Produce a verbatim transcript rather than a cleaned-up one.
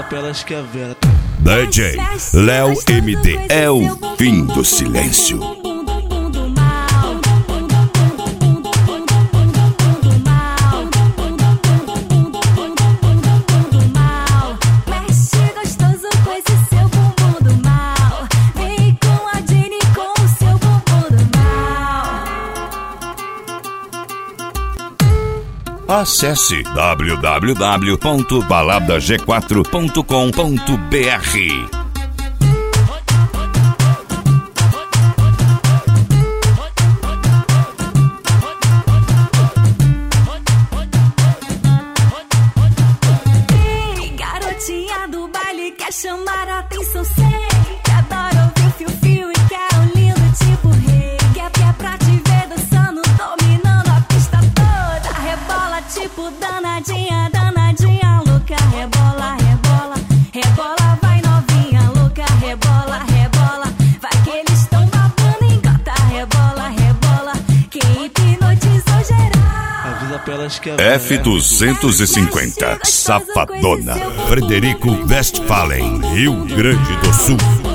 pra elas que a Vera. D J Léo M D é o fim do silêncio. Acesse w w w ponto balada g quatro ponto com ponto b r. Ei, garotinha do baile quer chamar a atenção, sei que adora ouvir fio-fio e quer um lindo tipo rei. Que é, que é pra te ver dançando, dominando a pista toda. Rebola tipo danadinha, danadinha louca. Rebola, rebola, rebola, vai novinha louca. Rebola, rebola, vai que eles tão babando em gota. Rebola, rebola, que hipnotizou geral. Avisa pra elas que a Vera. F duzentos e cinquenta, Safadona, Frederico Westphalen, Rio Grande do Sul.